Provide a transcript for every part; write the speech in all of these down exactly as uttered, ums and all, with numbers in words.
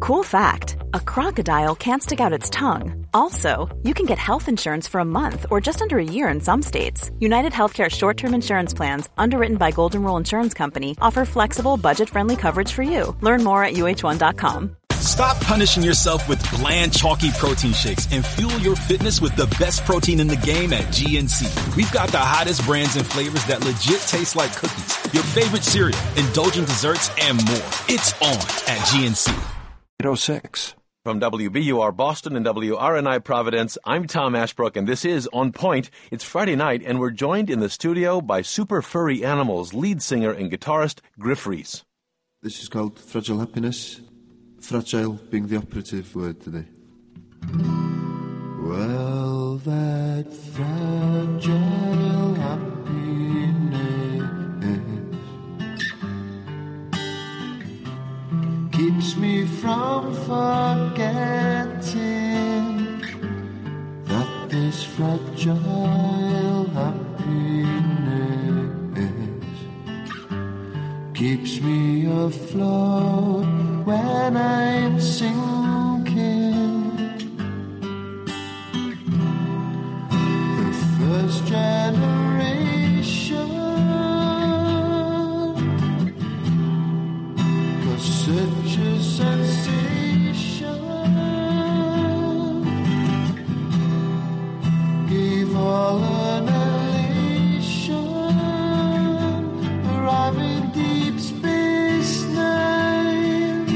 Cool fact, a crocodile can't stick out its tongue. Also, you can get health insurance for a month or just under a year in some states. United Healthcare short-term insurance plans, underwritten by Golden Rule Insurance Company, offer flexible, budget-friendly coverage for you. Learn more at U H one dot com. Stop punishing yourself with bland, chalky protein shakes and fuel your fitness with the best protein in the game at G N C. We've got the hottest brands and flavors that legit taste like cookies, your favorite cereal, indulgent desserts, and more. It's on at G N C. eight oh six. From W B U R Boston and W R N I Providence, I'm Tom Ashbrook, and this is On Point. It's Friday night, and we're joined in the studio by Super Furry Animals lead singer and guitarist Griff Rhys. This is called Fragile Happiness. Fragile being the operative word today. Well, that fragile happiness keeps me from forgetting that this fragile happiness keeps me afloat when I'm sinking. The first generation was such a sensation, gave all an elation, arriving deep space nine,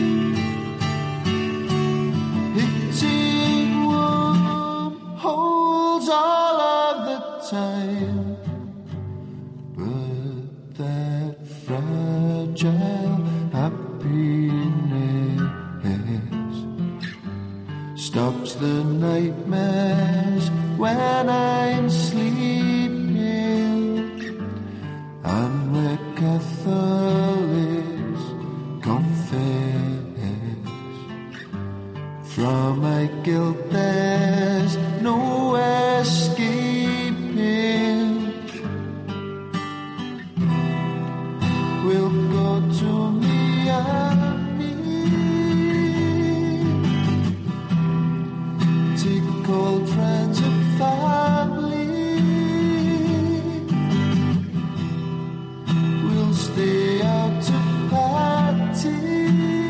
hitting wormholes all of the time. But that fragile happiness stops the nightmares when I'm sleeping, and the Catholics confess from my guilt there's no escaping. We'll go to Miami, take old friends and family. We'll stay out to party.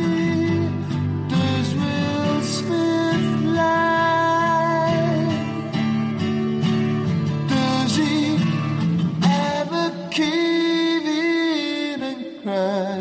Does Will Smith lie? Does he ever cave in and cry?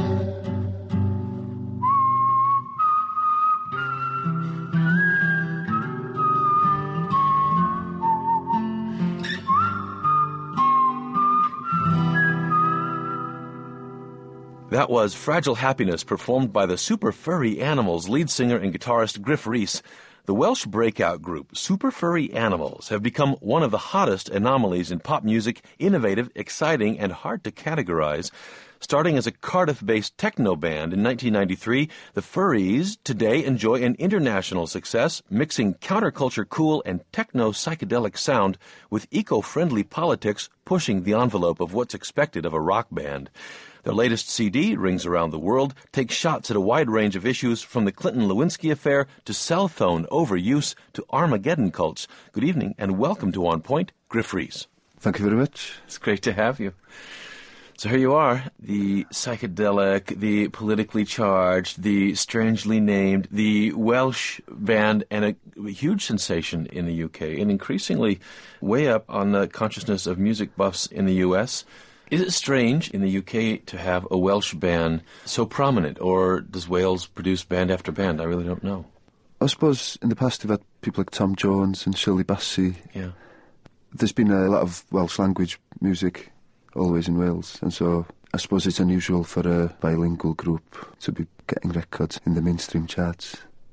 That was Fragile Happiness, performed by the Super Furry Animals lead singer and guitarist Griff Rhys. The Welsh breakout group Super Furry Animals have become one of the hottest anomalies in pop music, innovative, exciting, and hard to categorize. Starting as a Cardiff-based techno band in nineteen ninety-three, the Furries today enjoy an international success, mixing counterculture cool and techno-psychedelic sound with eco-friendly politics, pushing the envelope of what's expected of a rock band. Their latest C D, Rings Around the World, takes shots at a wide range of issues from the Clinton-Lewinsky affair to cell phone overuse to Armageddon cults. Good evening and welcome to On Point, Griff Rhys. Thank you very much. It's great to have you. So here you are, the psychedelic, the politically charged, the strangely named, the Welsh band, and a, a huge sensation in the U K, and increasingly way up on the consciousness of music buffs in the U S. Is it strange in the U K to have a Welsh band so prominent, or does Wales produce band after band? I really don't know. I suppose in the past they've had people like Tom Jones and Shirley Bassey. Yeah. There's been a lot of Welsh language music always in Wales, and so I suppose it's unusual for a bilingual group to be getting records in the mainstream charts.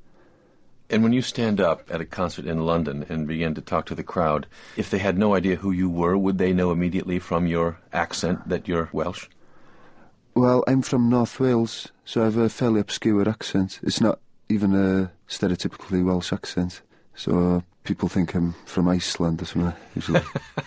And when you stand up at a concert in London and begin to talk to the crowd, if they had no idea who you were, would they know immediately from your accent that you're Welsh? Well, I'm from North Wales, so I have a fairly obscure accent. It's not even a stereotypically Welsh accent, so people think I'm from Iceland or something, usually.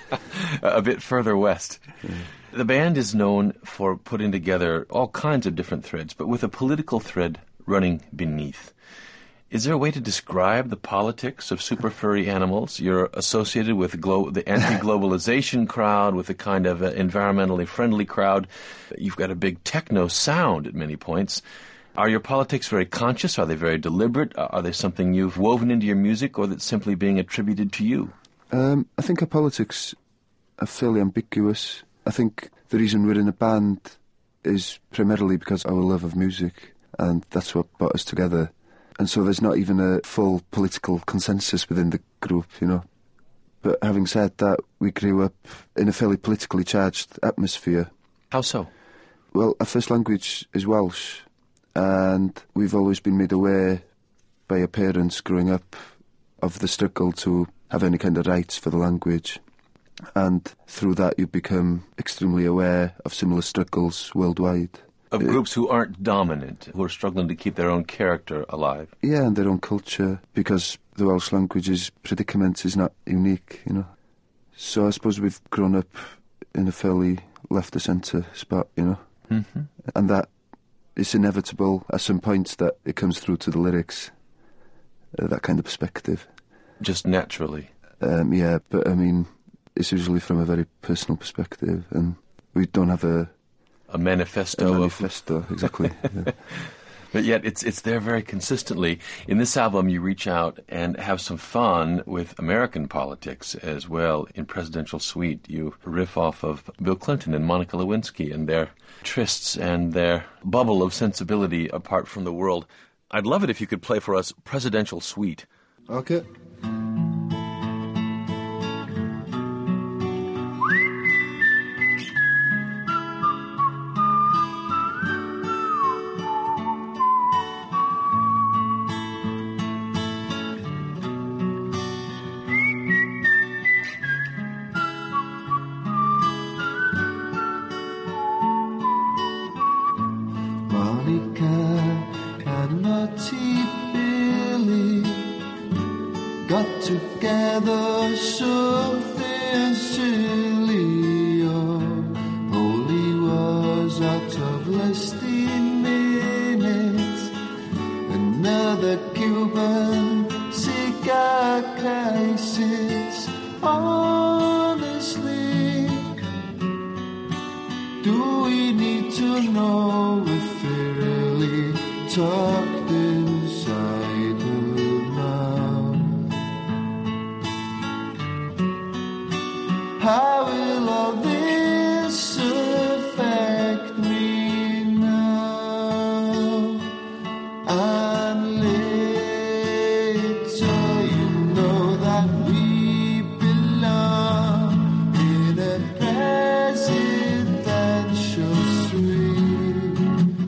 A bit further west. Yeah. The band is known for putting together all kinds of different threads, but with a political thread running beneath. Is there a way to describe the politics of super furry animals? You're associated with glo- the anti-globalization crowd, with a kind of uh, environmentally friendly crowd. You've got a big techno sound at many points. Are your politics very conscious? Are they very deliberate? Are they something you've woven into your music, or that's simply being attributed to you? Um, I think our politics are fairly ambiguous. I think the reason we're in a band is primarily because of our love of music, and that's what brought us together. And so there's not even a full political consensus within the group, you know. But having said that, we grew up in a fairly politically charged atmosphere. How so? Well, our first language is Welsh, and we've always been made aware by our parents growing up of the struggle to have any kind of rights for the language. And through that you become extremely aware of similar struggles worldwide. Of groups who aren't dominant, who are struggling to keep their own character alive. Yeah, and their own culture, because the Welsh language's predicament is not unique, you know. So I suppose we've grown up in a fairly left-of-centre spot, you know. Mm-hmm. And that it's inevitable at some points that it comes through to the lyrics, uh, that kind of perspective. Just naturally. Um, yeah, but I mean, it's usually from a very personal perspective, and we don't have a... A manifesto. A manifesto, of... exactly. Yeah. But yet it's it's there very consistently. In this album, you reach out and have some fun with American politics as well. In Presidential Suite, you riff off of Bill Clinton and Monica Lewinsky and their trysts and their bubble of sensibility apart from the world. I'd love it if you could play for us Presidential Suite. Okay. Got together something silly, oh, Holy was out of less than minutes. Another Cuban cigar crisis. Honestly, do we need to know if we really talked inside her mouth? How will all this affect me now? And later, you know that we belong in a presidential suite.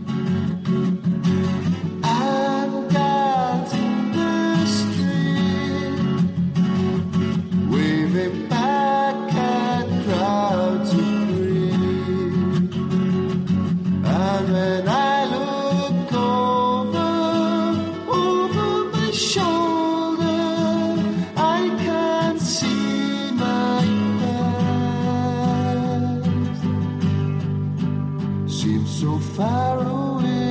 I'm God in the street, waving back crowds of green. And when I look over, over my shoulder, I can see my past. Seems so far away.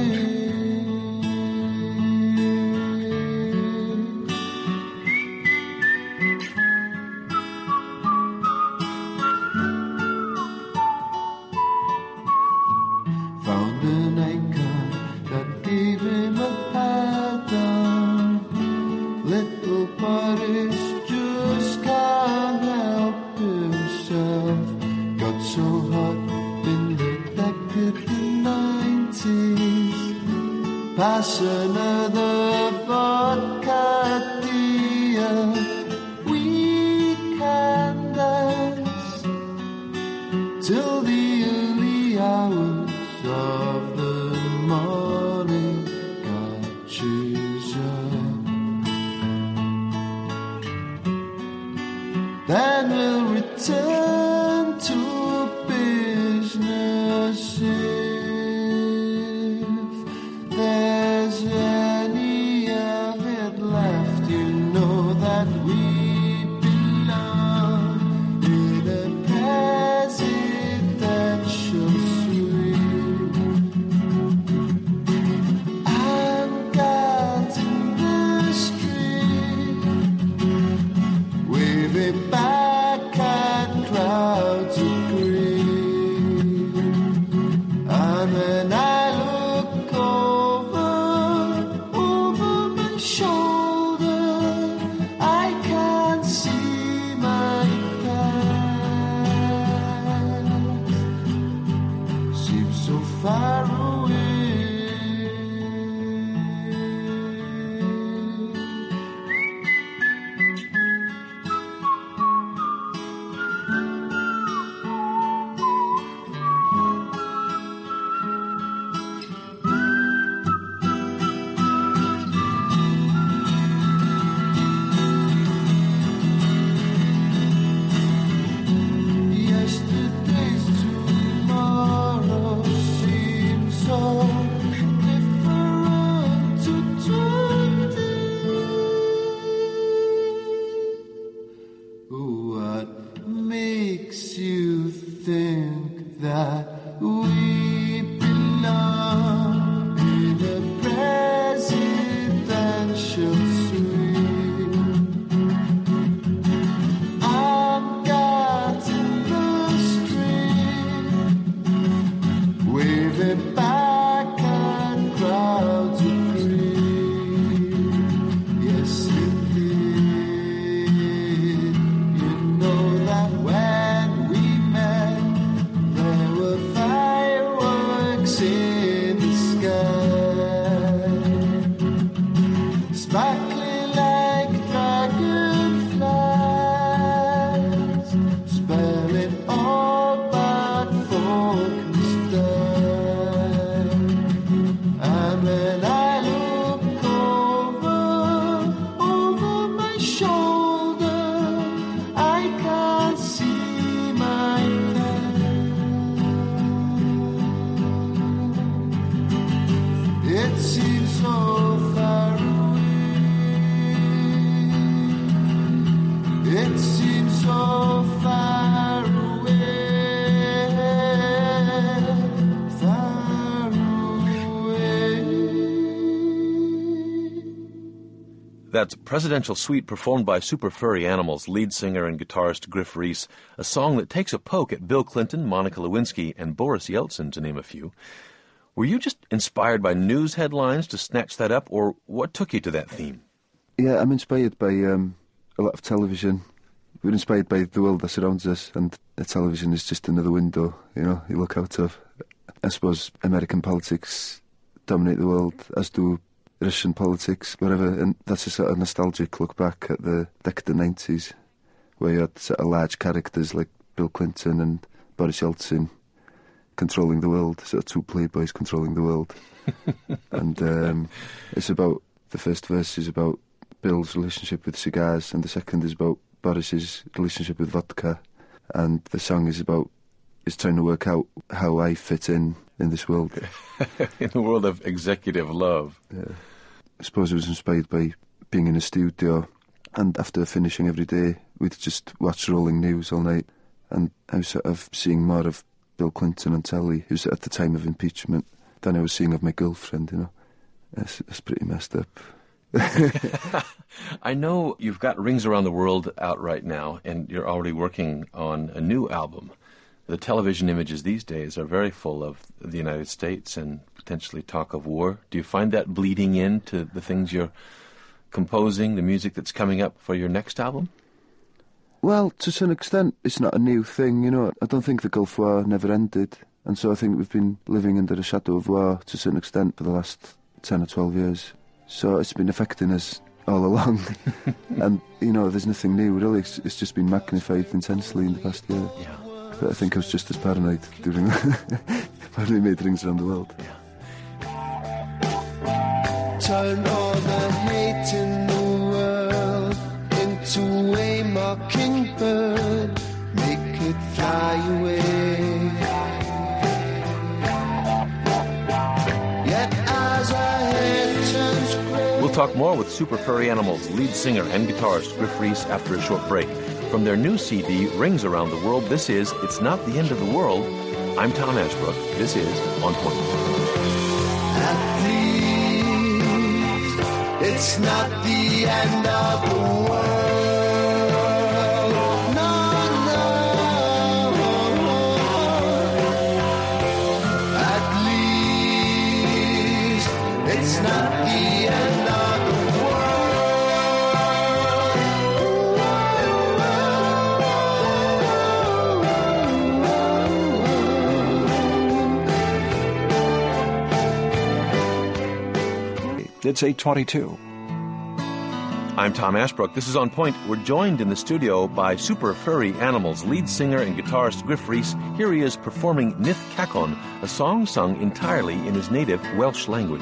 Found an icon that gave him a pattern. Little Boris just can't help himself. Got so hot in the decadent nineties. Pass another vodka, dear. We can dance till the early hours of the morning catches up. Then we'll return to business if there's any of it left. You know that we belong in a presidential suite. I'm shoulder, I can't see my past. Seems so far away. Yesterday's tomorrow seems so different to today. What makes you think that we belong in a presidential suite? I'm got in the street, waving back at crowds of three. Yes, indeed. You know that when we met, there were fireworks in the sky, sparkling like dragonflies, spelling all but Falkenstein. And when I look over, over my shoulder, I can't see my past. It seems so far away. It seems so far away. Far away. That's Presidential Suite performed by Super Furry Animals lead singer and guitarist Griff Rhys, a song that takes a poke at Bill Clinton, Monica Lewinsky, and Boris Yeltsin, to name a few. Were you just inspired by news headlines to snatch that up, or what took you to that theme? Yeah, I'm inspired by um, a lot of television. We're inspired by the world that surrounds us, and the television is just another window, you know, you look out of. I suppose American politics dominate the world, as do Russian politics, whatever, and that's a sort of nostalgic look back at the decade of the nineties, where you had sort of large characters like Bill Clinton and Boris Yeltsin controlling the world, sort of two playboys controlling the world. And um, it's about, the first verse is about Bill's relationship with cigars, and the second is about Boris's relationship with vodka, and the song is about, is trying to work out how I fit in in this world. In the world of executive love. Yeah. I suppose I was inspired by being in a studio, and after finishing every day, we'd just watch rolling news all night, and I was sort of seeing more of Bill Clinton on telly, who's at the time of impeachment, than I was seeing of my girlfriend, you know. That's, that's pretty messed up. I know you've got Rings Around the World out right now, and you're already working on a new album. The television images these days are very full of the United States and potentially talk of war. Do you find that bleeding into the things you're composing, the music that's coming up for your next album? Well, to some extent, it's not a new thing, you know. I don't think the Gulf War never ended, and so I think we've been living under the shadow of war to a certain extent for the last ten or twelve years. So it's been affecting us all along. And, you know, there's nothing new, really. It's, it's just been magnified intensely in the past year. Yeah. But I think I was just as paranoid during when we made Rings Around the World. Yeah. Turn all the hate in the world into a mockingbird, make it fly away. Yet as our head turns grey. We'll talk more with Super Furry Animals lead singer and guitarist Griff Rhys after a short break. From their new C D, Rings Around the World, this is It's Not the End of the World. I'm Tom Ashbrook. This is On Point. At least it's not the end of the world. No, no. At least it's not the end of the world. It's eight twenty-two. I'm Tom Ashbrook. This is On Point. We're joined in the studio by Super Furry Animals lead singer and guitarist Griff Rhys. Here he is performing Nith Cacon, a song sung entirely in his native Welsh language.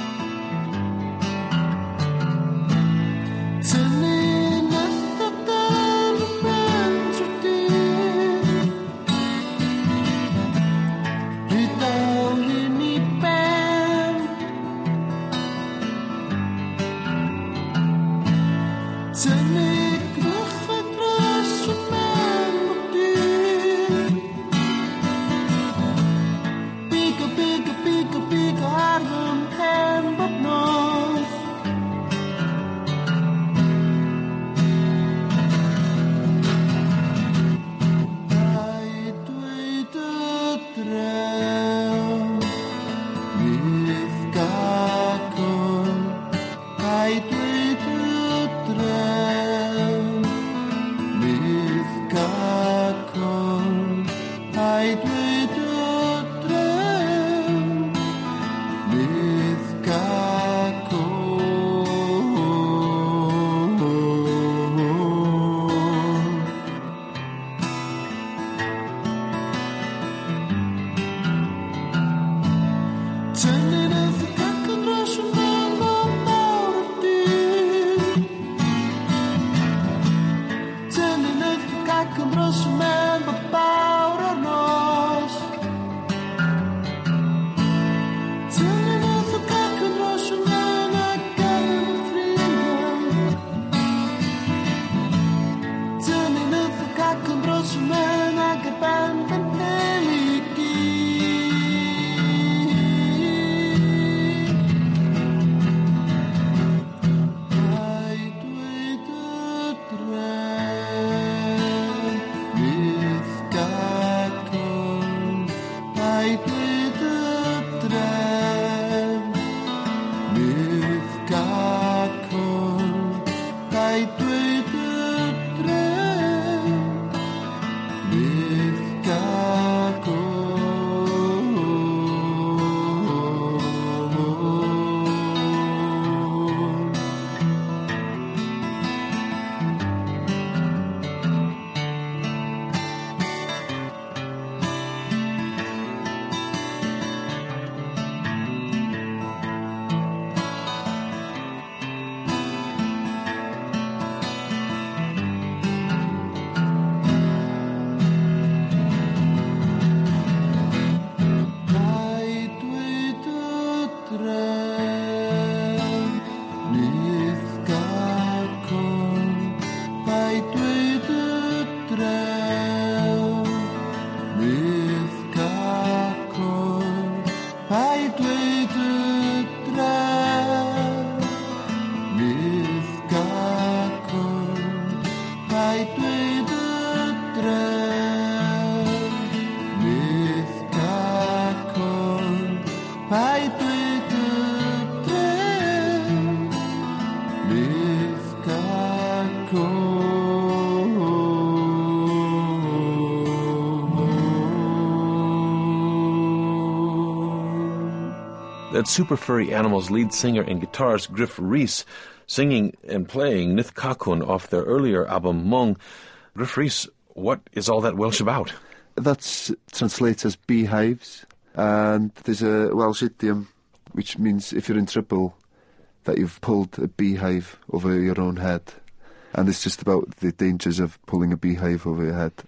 That's Super Furry Animals lead singer and guitarist Griff Rhys singing and playing Nith Cacon off their earlier album Mung. Griff Rhys, what is all that Welsh about? That's translates as beehives, and there's a Welsh idiom which means if you're in trouble that you've pulled a beehive over your own head. And it's just about the dangers of pulling a beehive over your head.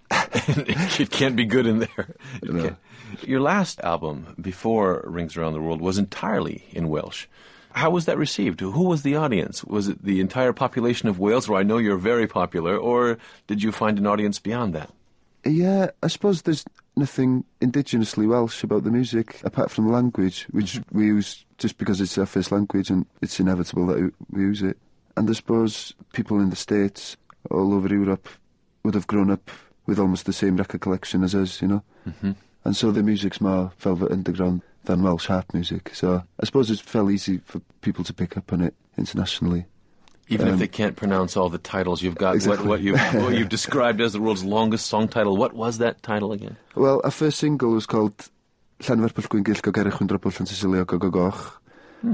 It can't be good in there. No. Your last album, before Rings Around the World, was entirely in Welsh. How was that received? Who was the audience? Was it the entire population of Wales, where I know you're very popular, or did you find an audience beyond that? Yeah, I suppose there's nothing indigenously Welsh about the music, apart from the language, which mm-hmm. we use just because it's our first language and it's inevitable that we use it. And I suppose people in the States, all over Europe, would have grown up with almost the same record collection as us, you know? Mm-hmm. And so the music's more Velvet Underground than Welsh harp music. So I suppose it's fairly easy for people to pick up on it internationally. Even um, if they can't pronounce all the titles, you've got exactly. what, what, you've, what you've described as the world's longest song title. What was that title again? Well, our first single was called Llanfair Pwllgwyn Gill Gogerich Yn Drobl Llan Siciliog Gogoch.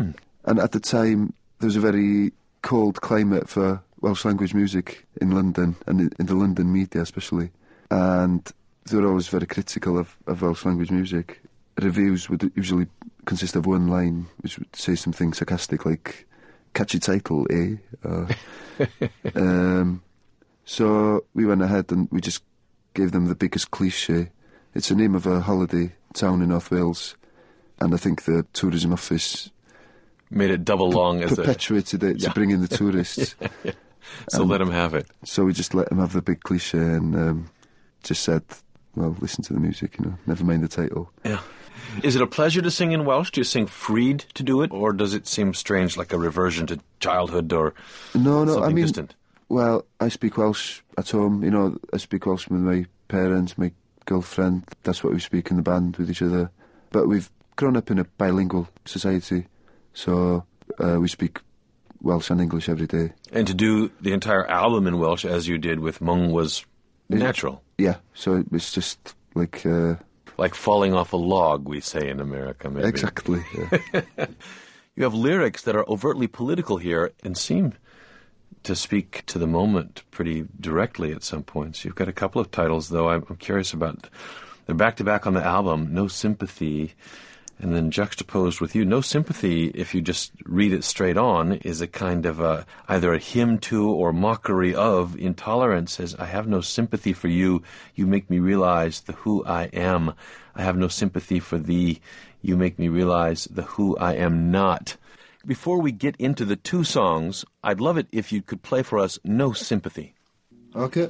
And at the time, there was a very cold climate for Welsh language music in London, and in, in the London media especially. And they were always very critical of, of Welsh language music. Reviews would usually consist of one line, which would say something sarcastic like, catchy title, eh? Uh, um, so we went ahead and we just gave them the biggest cliche. It's the name of a holiday town in North Wales, and I think the tourism office made it double long as perpetuated a, it yeah. to bring in the tourists. yeah, yeah. So um, let them have it. So we just let them have the big cliche and um, just said, well, listen to the music, you know, never mind the title. Yeah. Is it a pleasure to sing in Welsh? Do you sing freed to do it, or does it seem strange, like a reversion to childhood or no, no, something I mean, distant? Well, I speak Welsh at home. You know, I speak Welsh with my parents, my girlfriend. That's what we speak in the band with each other. But we've grown up in a bilingual society, so uh, we speak Welsh and English every day. And to do the entire album in Welsh, as you did with Mung, was natural. Yeah, so it's just like... Uh, like falling off a log, we say in America, maybe. Exactly, yeah. You have lyrics that are overtly political here and seem to speak to the moment pretty directly at some points. You've got a couple of titles, though, I'm curious about. They're back-to-back on the album, No Sympathy, and then juxtaposed with you. No Sympathy, if you just read it straight on, is a kind of a, either a hymn to or mockery of intolerance. Says, I have no sympathy for you. You make me realize the who I am. I have no sympathy for thee. You make me realize the who I am not. Before we get into the two songs, I'd love it if you could play for us No Sympathy. Okay.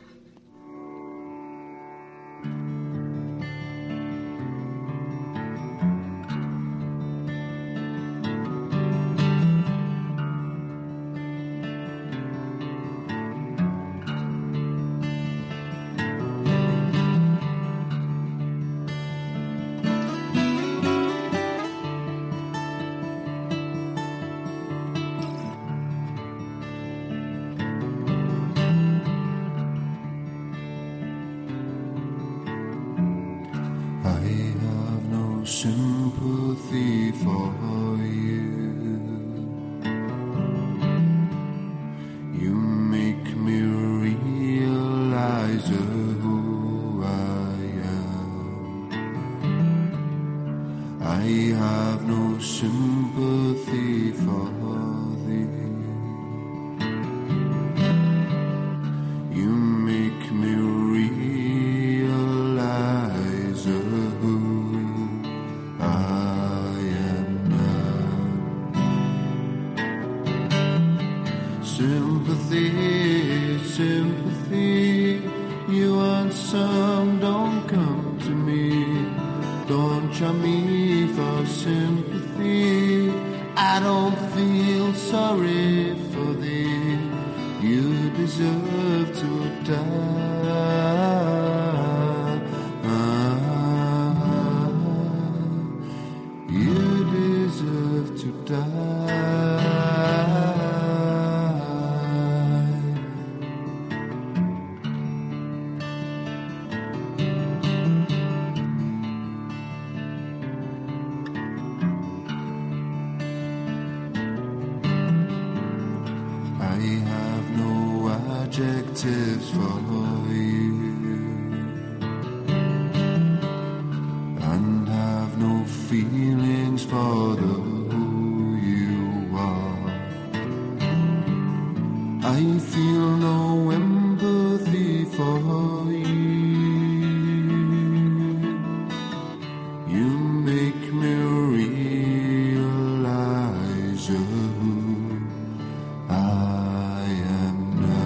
Sympathy for you. You make me realize who I am. I have no sympathy for thee. You make me realize who sympathy, sympathy, you want some, don't come to me. Don't try me for sympathy. I don't feel sorry for thee. You deserve to die. You deserve to die. Adjectives for you, and have no feelings for the who you are. I feel no empathy for you. You make me realize who I am.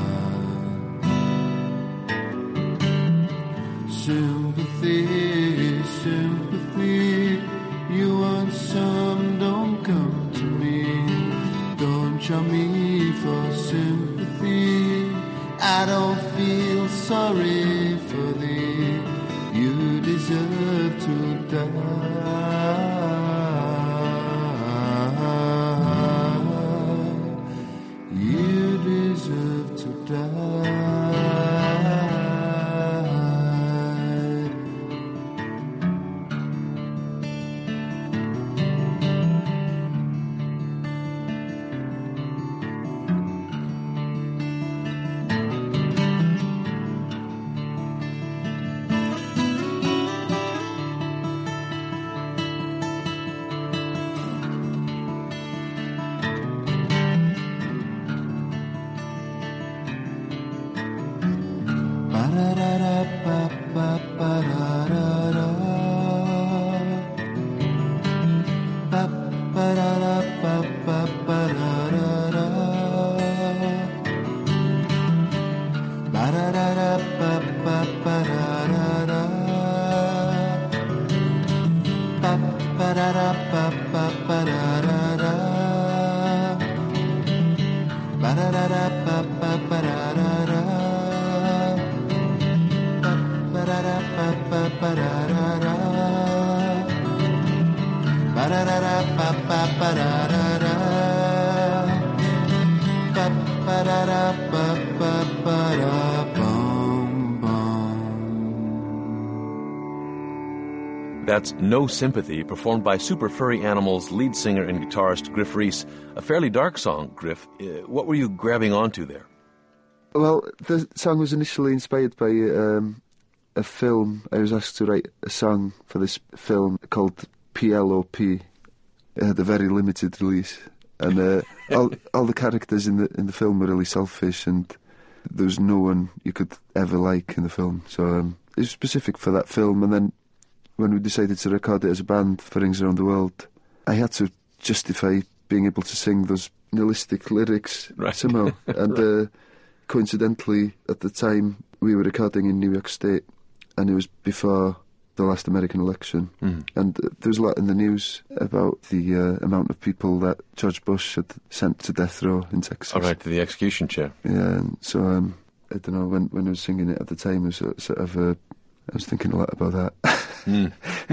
Sympathy, sympathy, you want some, don't come to me. Don't try me for sympathy. I don't feel sorry for thee. You deserve to die. You deserve to die. That's No Sympathy, performed by Super Furry Animals lead singer and guitarist Griff Rhys. A fairly dark song, Griff. Uh, what were you grabbing onto there? Well, the song was initially inspired by um, a film. I was asked to write a song for this film called P L O P. It had a very limited release. And uh, all, all the characters in the in the film were really selfish, and there was no one you could ever like in the film. So um, it was specific for that film, and then when we decided to record it as a band for Rings Around the World, I had to justify being able to sing those nihilistic lyrics right. somehow. And right. uh, coincidentally, at the time, we were recording in New York State, and it was before the last American election. Mm. And uh, there was a lot in the news about the uh, amount of people that George Bush had sent to death row in Texas. All right, to the execution chair. Yeah, and so um, I don't know, when, when I was singing it at the time, it was a, sort of a, I was thinking a lot about that. mm.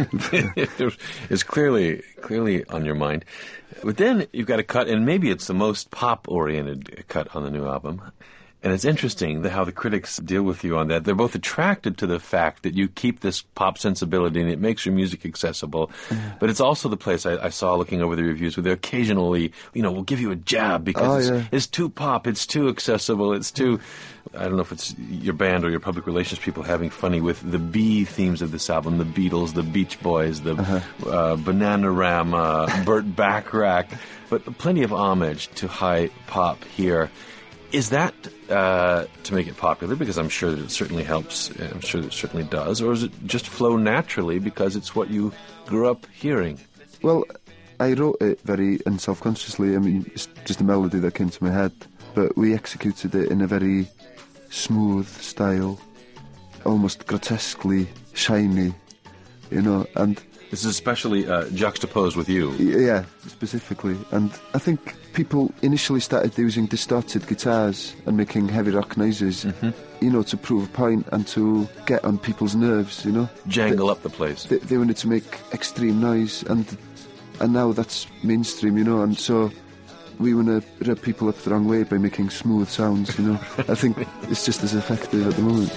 It's clearly clearly on your mind. But then you've got a cut, and maybe it's the most pop-oriented cut on the new album. And it's interesting that how the critics deal with you on that. They're both attracted to the fact that you keep this pop sensibility and it makes your music accessible. Mm. But it's also the place I, I saw looking over the reviews where they occasionally, you know, will give you a jab because oh, it's, yeah. it's too pop, it's too accessible, it's too... I don't know if it's your band or your public relations people having funny with the B themes of this album, the Beatles, the Beach Boys, the uh-huh. uh, Bananarama, Burt Bacharach, but plenty of homage to high pop here. Is that uh, to make it popular? Because I'm sure that it certainly helps. I'm sure that it certainly does. Or is it just flow naturally because it's what you grew up hearing? Well, I wrote it very unselfconsciously. I mean, it's just a melody that came to my head. But we executed it in a very smooth style, almost grotesquely shiny, you know, and... This is especially uh, juxtaposed with you. Yeah, specifically. And I think people initially started using distorted guitars and making heavy rock noises, mm-hmm. you know, to prove a point and to get on people's nerves, you know. Jangle they, up the place. They, they wanted to make extreme noise, and and now that's mainstream, you know, and so we want to rub people up the wrong way by making smooth sounds, you know. I think it's just as effective at the moment.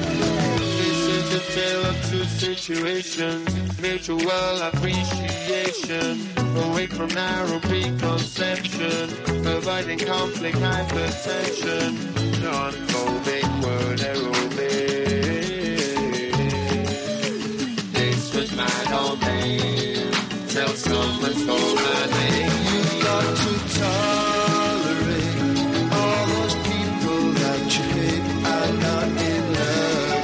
Tale of two situations, mutual appreciation, away from narrow preconception, avoiding conflict, hypertension, non-phobic word aerobic. This was my domain, tell someone stole my name. You got to tolerate all those people that you hate. I'm not in love.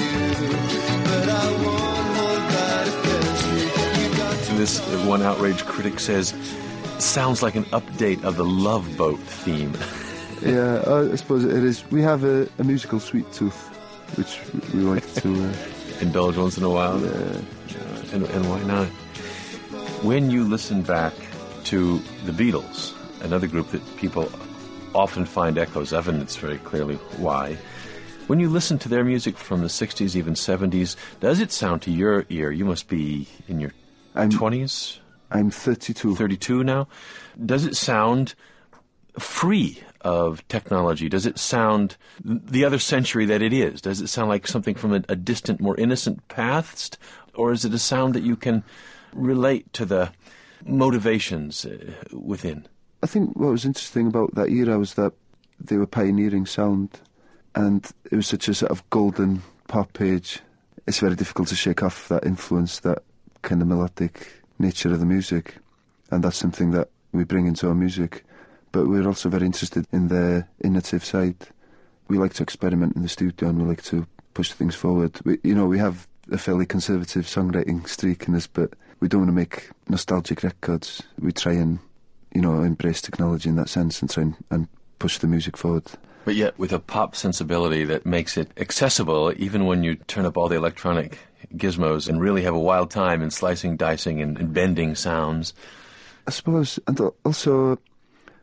This one outraged critic says, sounds like an update of the Love Boat theme. Yeah, I suppose it is. We have a, a musical sweet tooth, which we like to... Uh, indulge once in a while? Yeah. Uh, and, and why not? When you listen back to the Beatles, another group that people often find echoes of, and it's very clearly why, when you listen to their music from the sixties, even seventies, does it sound to your ear, you must be in your I'm, twenties? I'm thirty-two. thirty-two now? Does it sound free of technology? Does it sound the other century that it is? Does it sound like something from a, a distant, more innocent past? Or is it a sound that you can relate to the motivations uh, within? I think what was interesting about that era was that they were pioneering sound, and it was such a sort of golden pop age. It's very difficult to shake off that influence, that kind of melodic nature of the music, and that's something that we bring into our music. But we're also very interested in the innovative side. We like to experiment in the studio, and we like to push things forward. We, you know, we have a fairly conservative songwriting streak in us, but we don't want to make nostalgic records. We try and, you know, embrace technology in that sense and try and, and push the music forward. But yet with a pop sensibility that makes it accessible, even when you turn up all the electronic gizmos and really have a wild time in slicing, dicing, and, and bending sounds. I suppose, and also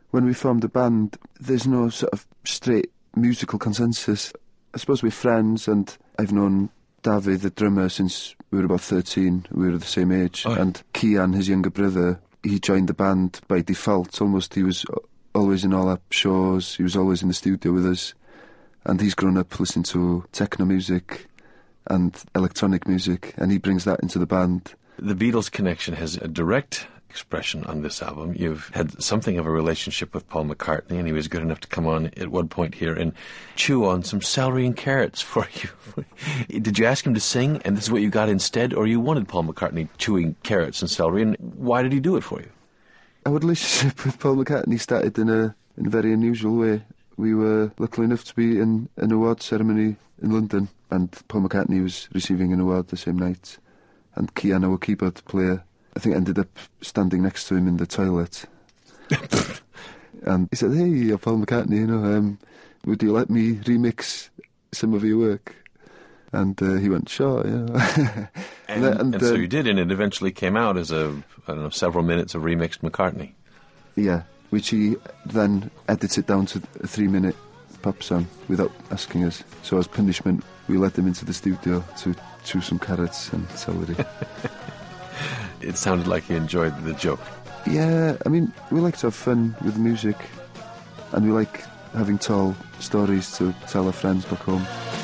when we formed the band, there's no sort of straight musical consensus. I suppose we're friends, and I've known David, the drummer, since we were about thirteen. We were the same age. Oh. And Kian, his younger brother, he joined the band by default. Almost, he was always in all our shows. He was always in the studio with us. And he's grown up listening to techno music and electronic music, and he brings that into the band. The Beatles connection has a direct expression on this album. You've had something of a relationship with Paul McCartney, and he was good enough to come on at one point here and chew on some celery and carrots for you. Did you ask him to sing, and this is what you got instead, or you wanted Paul McCartney chewing carrots and celery, and why did he do it for you? Our relationship with Paul McCartney started in a, in a very unusual way. We were lucky enough to be in an award ceremony in London, and Paul McCartney was receiving an award the same night, and Kian, our keyboard player, I think ended up standing next to him in the toilet. And he said, "Hey, you're Paul McCartney, you know, um, would you let me remix some of your work?" And uh, he went, "Sure, yeah." and, and, and, and so uh, you did, and it eventually came out as a, I don't know, several minutes of remixed McCartney. Yeah, which he then edited down to a three-minute pop song without asking us. So as punishment, we let him into the studio to chew some carrots and celery. It sounded like you enjoyed the joke. Yeah, I mean, we like to have fun with music, and we like having tall stories to tell our friends back home.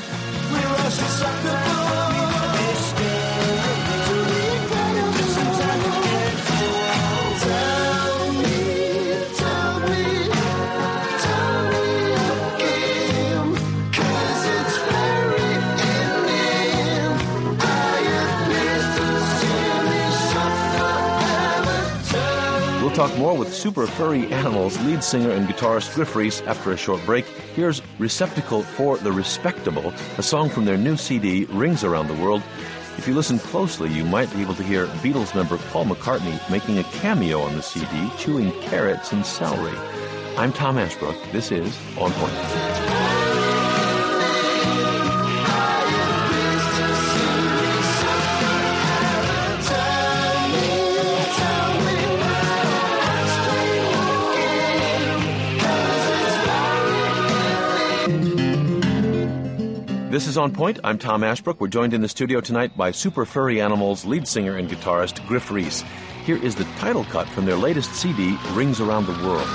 We'll talk more with Super Furry Animals lead singer and guitarist Griff Rhys after a short break. Here's Receptacle for the Respectable, a song from their new C D, Rings Around the World. If you listen closely, you might be able to hear Beatles member Paul McCartney making a cameo on the C D, chewing carrots and celery. I'm Tom Ashbrook. This is On Point. This is On Point. I'm Tom Ashbrook. We're joined in the studio tonight by Super Furry Animals lead singer and guitarist Griff Rhys. Here is the title cut from their latest C D, Rings Around the World.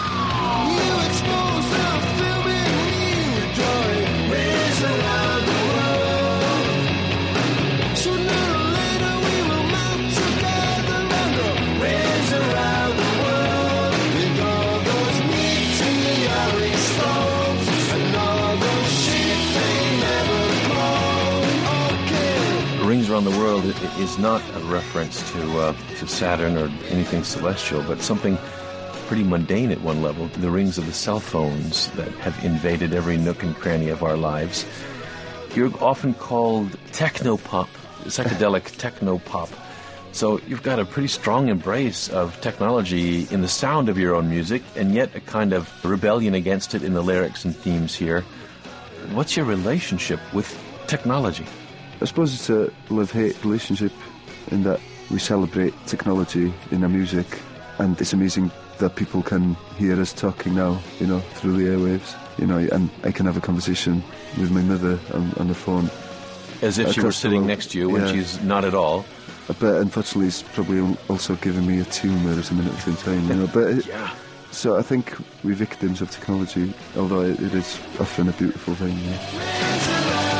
Rings Around the World is not a reference to uh, to Saturn or anything celestial, but something pretty mundane at one level, the rings of the cell phones that have invaded every nook and cranny of our lives. You're often called techno-pop, psychedelic techno-pop. So you've got a pretty strong embrace of technology in the sound of your own music, and yet a kind of rebellion against it in the lyrics and themes here. What's your relationship with technology? I suppose it's a love-hate relationship in that we celebrate technology in our music, and it's amazing that people can hear us talking now, you know, through the airwaves, you know, and I can have a conversation with my mother on, on the phone. As if she were sitting next to you when yeah. she's not at all. But unfortunately it's probably also giving me a tumour or something at the same time, you know, but... yeah. So I think we're victims of technology, although it, it is often a beautiful thing, yeah.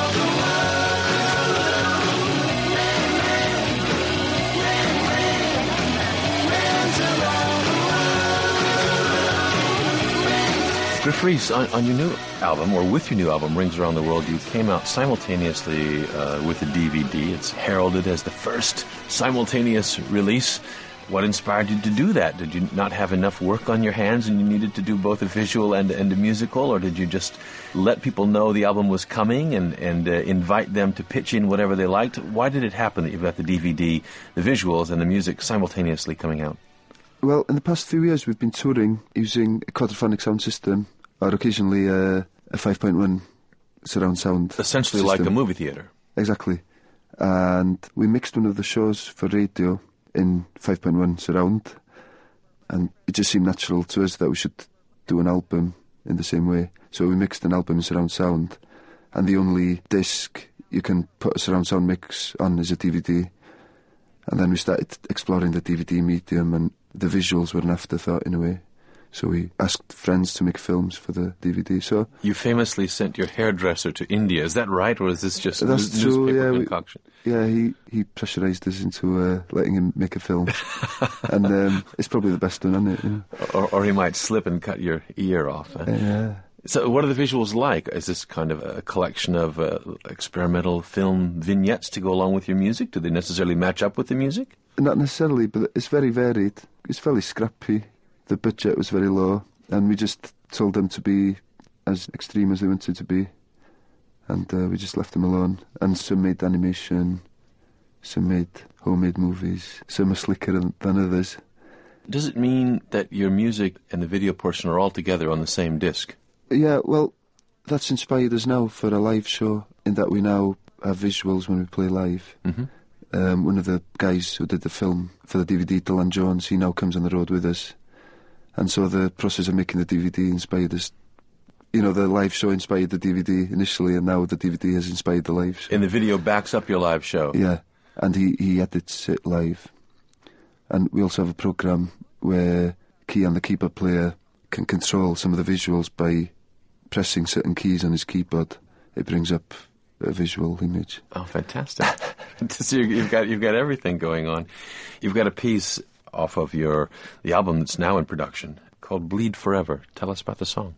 Griff Rhys, on, on your new album, or with your new album, Rings Around the World, you came out simultaneously uh, with a D V D. It's heralded as the first simultaneous release. What inspired you to do that? Did you not have enough work on your hands and you needed to do both a visual and, and a musical, or did you just let people know the album was coming and, and uh, invite them to pitch in whatever they liked? Why did it happen that you've got the D V D, the visuals, and the music simultaneously coming out? Well, in the past few years we've been touring using a quadraphonic sound system, or occasionally uh, a five point one surround sound Essentially system. Like a movie theatre. Exactly. And we mixed one of the shows for radio in five point one surround, and it just seemed natural to us that we should do an album in the same way. So we mixed an album in surround sound, and the only disc you can put a surround sound mix on is a D V D. And then we started exploring the D V D medium, and the visuals were an afterthought in a way. So we asked friends to make films for the D V D. So you famously sent your hairdresser to India. Is that right, or is this just that's news- true, newspaper yeah, concoction? We, yeah, he, he pressurised us into uh, letting him make a film. And um, it's probably the best one, isn't it? Yeah. Or, or he might slip and cut your ear off. Huh? Yeah. So what are the visuals like? Is this kind of a collection of uh, experimental film vignettes to go along with your music? Do they necessarily match up with the music? Not necessarily, but it's very varied. It's fairly scrappy. The budget was very low, and we just told them to be as extreme as they wanted to be, and uh, we just left them alone. And some made animation, some made homemade movies, some are slicker than, than others. Does it mean that your music and the video portion are all together on the same disc? Yeah, well, that's inspired us now for a live show, in that we now have visuals when we play live. Mm-hmm. Um, one of the guys who did the film for the D V D, Dylan Jones, he now comes on the road with us. And so the process of making the D V D inspired us. You know, the live show inspired the D V D initially, and now the D V D has inspired the live show. And the video backs up your live show? Yeah, and he, he edits it live. And we also have a programme where Kian, the keyboard player, can control some of the visuals by pressing certain keys on his keyboard. It brings up a visual image. Oh, fantastic. So you've got, you've got everything going on. You've got a piece off of your the album that's now in production called Bleed Forever. Tell us about the song.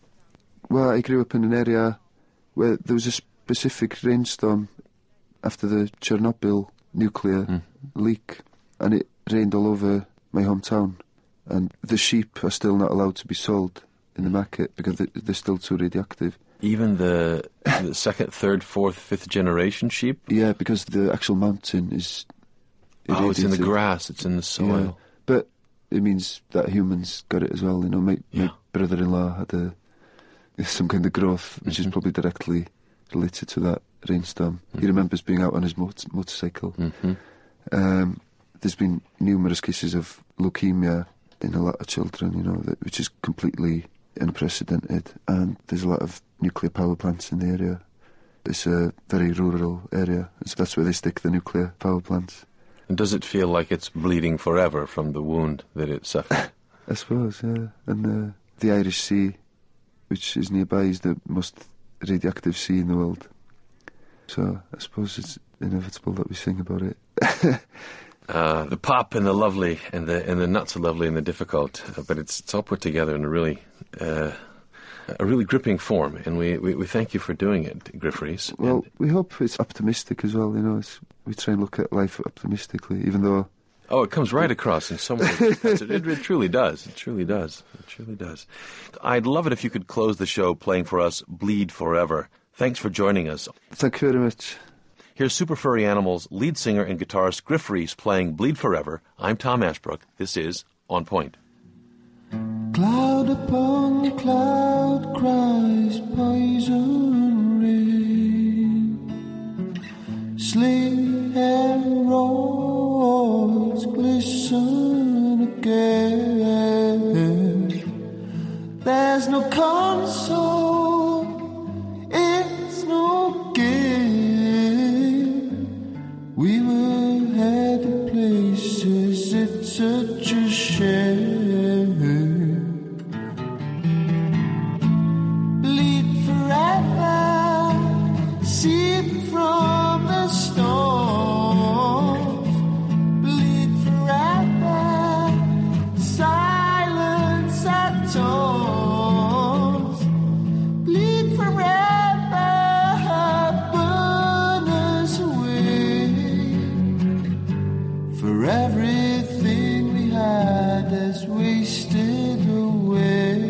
Well, I grew up in an area where there was a specific rainstorm after the Chernobyl nuclear mm. leak, and it rained all over my hometown, and the sheep are still not allowed to be sold in the market because they're still too radioactive. Even the, the second, third, fourth, fifth generation sheep? Yeah, because the actual mountain is irradiated. Oh, it's in the grass, it's in the soil. Yeah, but it means that humans got it as well. You know, my, yeah. my brother-in-law had a, some kind of growth, which mm-hmm. is probably directly related to that rainstorm. Mm-hmm. He remembers being out on his mot- motorcycle. Mm-hmm. Um, there's been numerous cases of leukemia in a lot of children, you know, that, which is completely unprecedented. And there's a lot of nuclear power plants in the area. It's a very rural area, so that's where they stick the nuclear power plants. And does it feel like it's bleeding forever from the wound that it suffered? I suppose, yeah. And uh, the Irish Sea, which is nearby, is the most radioactive sea in the world. So I suppose it's inevitable that we sing about it. uh, the pop and the lovely and the and the not so lovely and the difficult, uh, but it's it's all put together in a really uh, a really gripping form, and we, we, we thank you for doing it, Griff Rhys. Well, and we hope it's optimistic as well. You know, it's, we try and look at life optimistically, even though. Oh, it comes right across in so many ways. It, it, it truly does. It truly does. It truly does. I'd love it if you could close the show playing for us Bleed Forever. Thanks for joining us. Thank you very much. Here's Super Furry Animals lead singer and guitarist Griff Rhys playing Bleed Forever. I'm Tom Ashbrook. This is On Point. Cloud upon cloud cries poison rain. Sleep and roads glisten again. There's no console, it's no game. We were headed places, it's such a shame. Bleed forever, seep from the storms. Bleed forever, silence at tones. Bleed forever, burn us away. For everything we had has wasted away.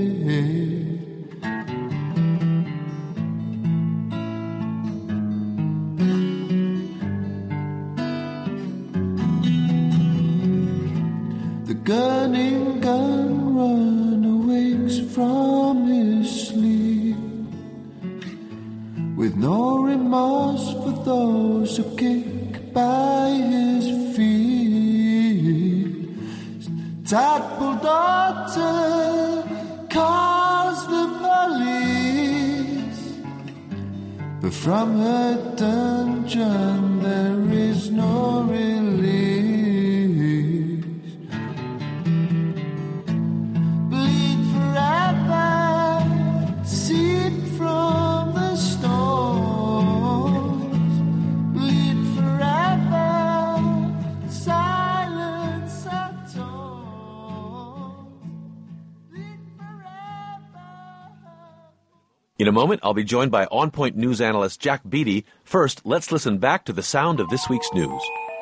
The gunning gun run awakes from his sleep with no remorse for those who kick by his feet. Tadpole daughter, but from her dungeon there is no release. Bleed forever, seed from the stones. Bleed forever, silence atone. Bleed forever. In a moment, I'll be joined by On Point News analyst Jack Beatty. First, let's listen back to the sound of this week's news.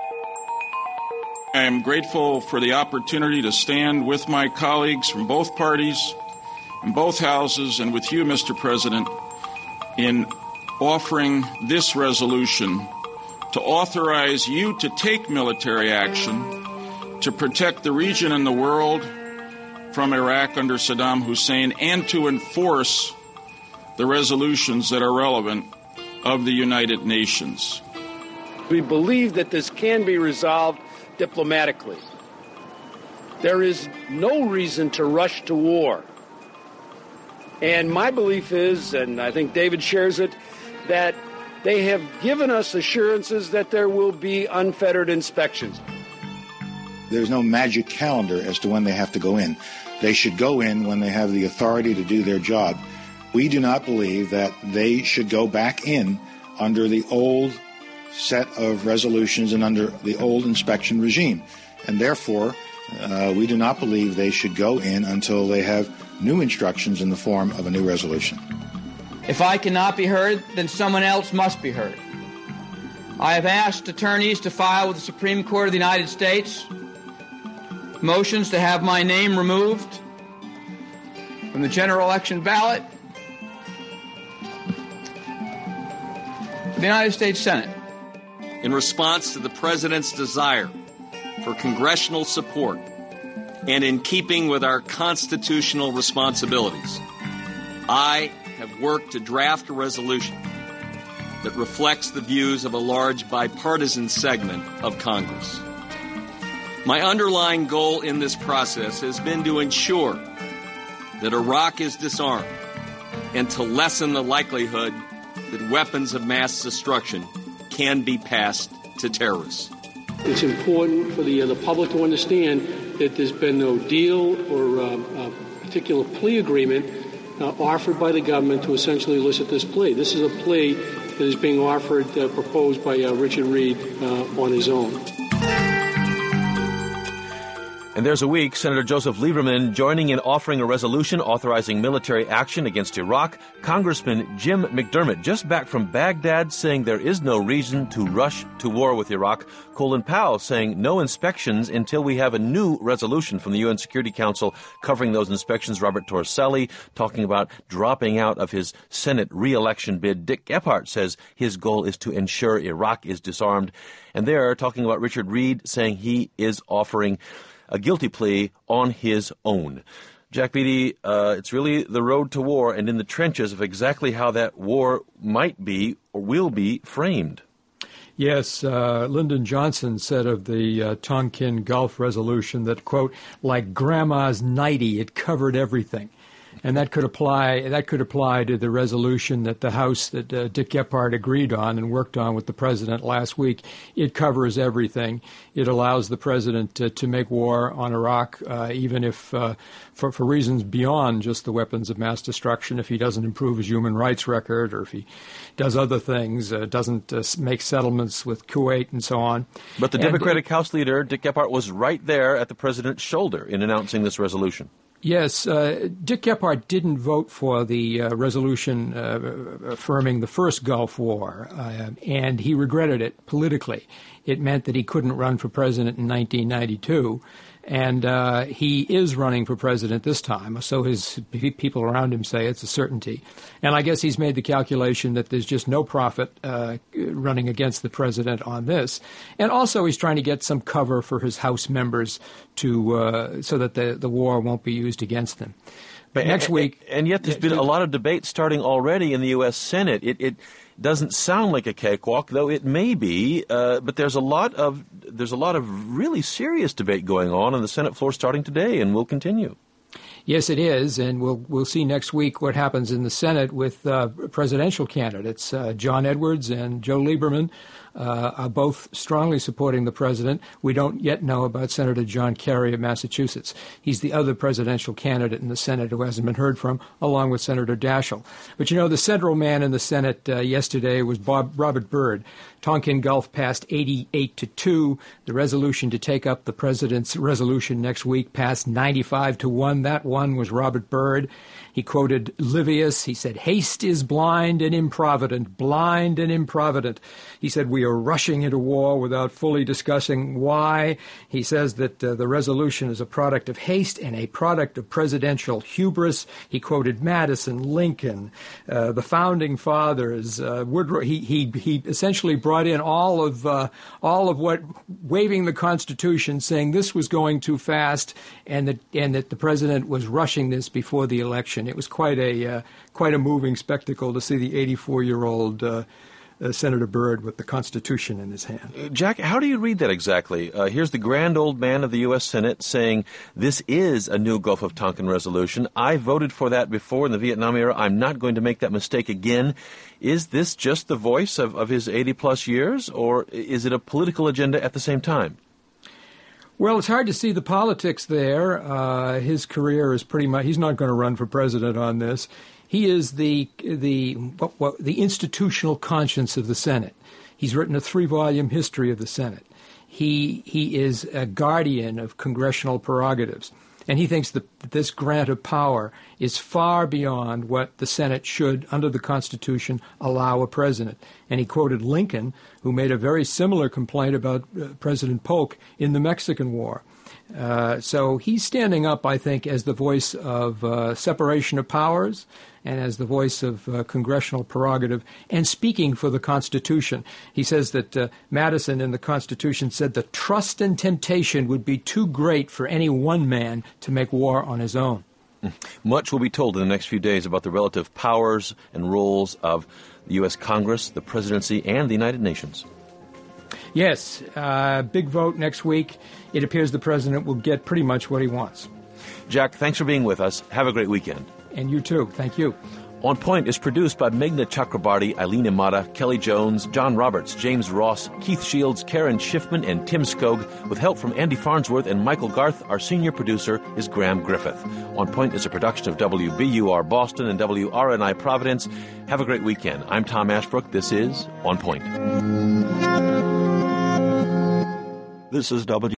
I am grateful for the opportunity to stand with my colleagues from both parties in both houses and with you, Mister President, in offering this resolution to authorize you to take military action to protect the region and the world from Iraq under Saddam Hussein and to enforce the resolutions that are relevant of the United Nations. We believe that this can be resolved diplomatically. There is no reason to rush to war. And my belief is, and I think David shares it, that they have given us assurances that there will be unfettered inspections. There's no magic calendar as to when they have to go in. They should go in when they have the authority to do their job. We do not believe that they should go back in under the old set of resolutions and under the old inspection regime. And therefore, uh, we do not believe they should go in until they have new instructions in the form of a new resolution. If I cannot be heard, then someone else must be heard. I have asked attorneys to file with the Supreme Court of the United States motions to have my name removed from the general election ballot for the United States Senate. In response to the President's desire for congressional support and in keeping with our constitutional responsibilities, I have worked to draft a resolution that reflects the views of a large bipartisan segment of Congress. My underlying goal in this process has been to ensure that Iraq is disarmed and to lessen the likelihood that weapons of mass destruction can be passed to terrorists. It's important for the, uh, the public to understand that there's been no deal or uh, uh, particular plea agreement uh, offered by the government to essentially elicit this plea. This is a plea that is being offered, uh, proposed by uh, Richard Reid uh, on his own. And there's a week, Senator Joseph Lieberman joining in offering a resolution authorizing military action against Iraq. Congressman Jim McDermott, just back from Baghdad, saying there is no reason to rush to war with Iraq. Colin Powell saying no inspections until we have a new resolution from the U N Security Council covering those inspections. Robert Torricelli talking about dropping out of his Senate re-election bid. Dick Gephardt says his goal is to ensure Iraq is disarmed. And they're talking about Richard Reid saying he is offering a guilty plea on his own. Jack Beatty, uh, it's really the road to war and in the trenches of exactly how that war might be or will be framed. Yes, uh, Lyndon Johnson said of the uh, Tonkin Gulf resolution that, quote, like grandma's nightie, it covered everything. And that could apply that could apply to the resolution that the House that uh, Dick Gephardt agreed on and worked on with the President last week. It covers everything. It allows the President to, to make war on Iraq, uh, even if uh, for, for reasons beyond just the weapons of mass destruction, if he doesn't improve his human rights record or if he does other things, uh, doesn't uh, make settlements with Kuwait and so on. But the and Democratic it, House leader, Dick Gephardt, was right there at the President's shoulder in announcing this resolution. Yes, uh, Dick Gephardt didn't vote for the uh, resolution uh, affirming the first Gulf War, uh, and he regretted it politically. It meant that he couldn't run for president in nineteen ninety-two, and uh, he is running for president this time, so his people around him say it's a certainty. And I guess he's made the calculation that there's just no profit uh, running against the president on this. And also he's trying to get some cover for his House members to uh, so that the, the war won't be used against them. But next and, week... And yet there's been a lot of debate starting already in the U S. Senate. It, it doesn't sound like a cakewalk, though it may be, uh, but there's a lot of there's a lot of really serious debate going on on the Senate floor starting today and will continue. Yes, it is, and we'll we'll see next week what happens in the Senate with uh, presidential candidates. Uh, John Edwards and Joe Lieberman uh, are both strongly supporting the president. We don't yet know about Senator John Kerry of Massachusetts. He's the other presidential candidate in the Senate who hasn't been heard from, along with Senator Daschle. But, you know, the central man in the Senate uh, yesterday was Bob, Robert Byrd. Tonkin Gulf passed eighty-eight to two. The resolution to take up the president's resolution next week passed ninety-five to one. That one was Robert Byrd. He quoted Livius. He said, "Haste is blind and improvident, blind and improvident." He said, "We are rushing into war without fully discussing why." He says that uh, the resolution is a product of haste and a product of presidential hubris. He quoted Madison, Lincoln, uh, the founding fathers. Uh, Woodrow. He he he essentially brought in all of uh, all of what waiving the Constitution, saying this was going too fast, and that and that the president was rushing this before the election. It was quite a uh, quite a moving spectacle to see the eighty-four-year-old uh, uh, Senator Byrd with the Constitution in his hand. Uh, Jack, how do you read that exactly? Uh, here's the grand old man of the U S Senate saying, this is a new Gulf of Tonkin resolution. I voted for that before in the Vietnam era. I'm not going to make that mistake again. Is this just the voice of, of his eighty-plus years, or is it a political agenda at the same time? Well, it's hard to see the politics there. Uh, his career is pretty much, he's not going to run for president on this. He is the the what, what, the institutional conscience of the Senate. He's written a three-volume history of the Senate. He he is a guardian of congressional prerogatives. And he thinks that this grant of power is far beyond what the Senate should, under the Constitution, allow a president. And he quoted Lincoln, who made a very similar complaint about uh, President Polk in the Mexican War. Uh, so he's standing up, I think, as the voice of uh, separation of powers and as the voice of uh, congressional prerogative and speaking for the Constitution. He says that uh, Madison in the Constitution said the trust and temptation would be too great for any one man to make war on his own. Much will be told in the next few days about the relative powers and roles of the U S Congress, the presidency, and the United Nations. Yes, uh, big vote next week. It appears the president will get pretty much what he wants. Jack, thanks for being with us. Have a great weekend. And you too. Thank you. On Point is produced by Meghna Chakrabarty, Eileen Imada, Kelly Jones, John Roberts, James Ross, Keith Shields, Karen Schiffman, and Tim Skog, with help from Andy Farnsworth and Michael Garth. Our senior producer is Graham Griffith. On Point is a production of W B U R Boston and W R N I Providence. Have a great weekend. I'm Tom Ashbrook. This is On Point. This is W